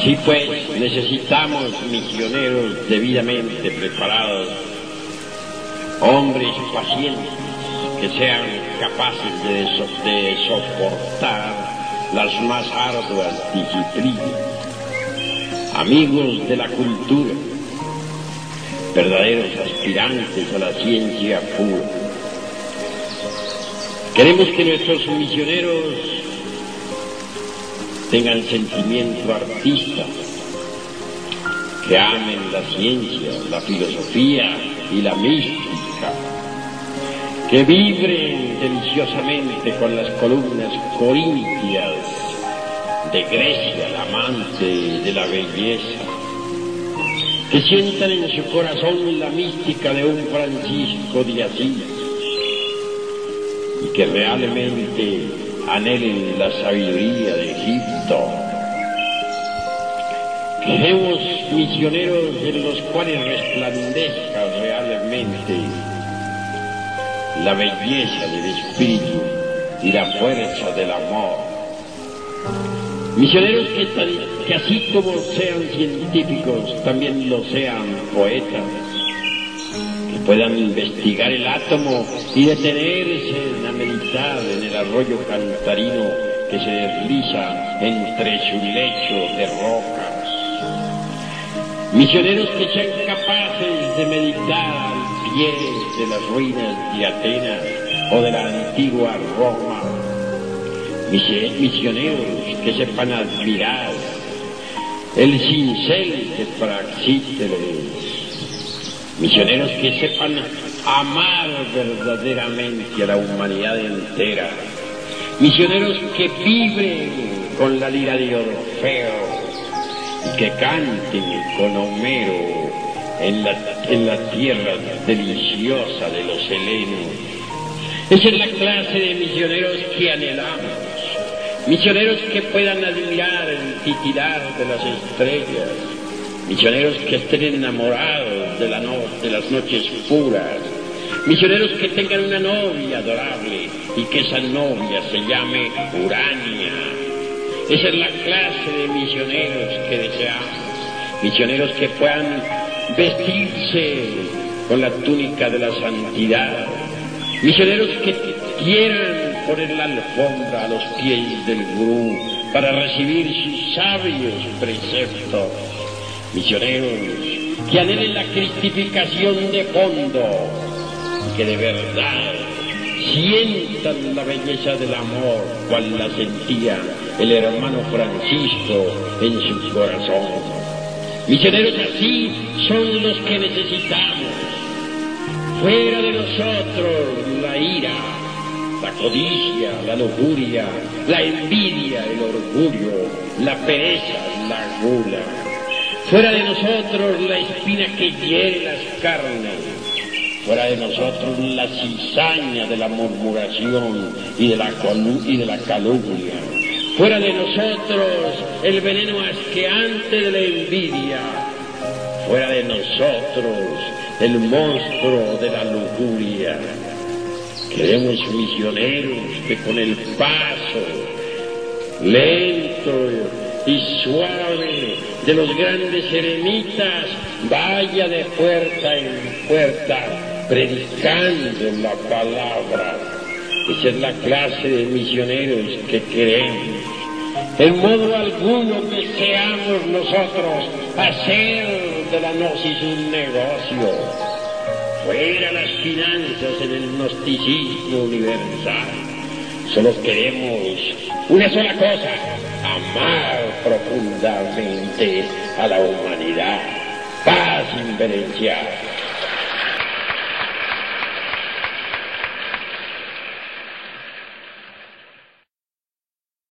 Así pues, necesitamos misioneros debidamente preparados, hombres pacientes que sean capaces de soportar las más arduas disciplinas, amigos de la cultura, verdaderos aspirantes a la ciencia pura. Queremos que nuestros misioneros tengan sentimiento artista, que amen la ciencia, la filosofía y la mística, que vibren deliciosamente con las columnas corintias de Grecia, la amante de la belleza, que sientan en su corazón la mística de un Francisco de Asís y que realmente anhelen la sabiduría de Egipto. Queremos misioneros en los cuales resplandezca realmente la belleza del espíritu y la fuerza del amor. Misioneros que así como sean científicos, también lo sean poetas, que puedan investigar el átomo y detenerse a meditar en el arroyo cantarino que se desliza entre su lecho de rocas. Misioneros que sean capaces de meditar al pie de las ruinas de Atenas o de la antigua Roma. Misioneros que sepan admirar el cincel de Praxíteles. Misioneros que sepan amar verdaderamente a la humanidad entera. Misioneros que vibren con la lira de Orfeo y que canten con Homero en la tierra deliciosa de los helenos. Esa es la clase de misioneros que anhelamos. Misioneros que puedan admirar el titilar de las estrellas. Misioneros que estén enamorados de las noches puras. Misioneros que tengan una novia adorable y que esa novia se llame Urania. Esa es la clase de misioneros que deseamos. Misioneros que puedan vestirse con la túnica de la santidad. Misioneros que quieran poner la alfombra a los pies del gurú para recibir sus sabios preceptos. Misioneros que anhelen la cristificación de fondo, que de verdad sientan la belleza del amor cual la sentía el hermano Francisco en su corazón. Misioneros así son los que necesitamos. Fuera de nosotros la ira, la codicia, la lujuria, la envidia, el orgullo, la pereza, la gula. Fuera de nosotros la espina que hiere las carnes. Fuera de nosotros la cizaña de la murmuración y de la calumnia. Fuera de nosotros el veneno asqueante de la envidia. Fuera de nosotros el monstruo de la lujuria. Queremos misioneros que con el paso lento y suave de los grandes eremitas vaya de puerta en puerta predicando la palabra. Esa es la clase de misioneros que queremos. En modo alguno deseamos nosotros hacer de la gnosis un negocio. Fuera las finanzas en el gnosticismo universal. Solo queremos una sola cosa: amar profundamente a la humanidad. Paz inverencial.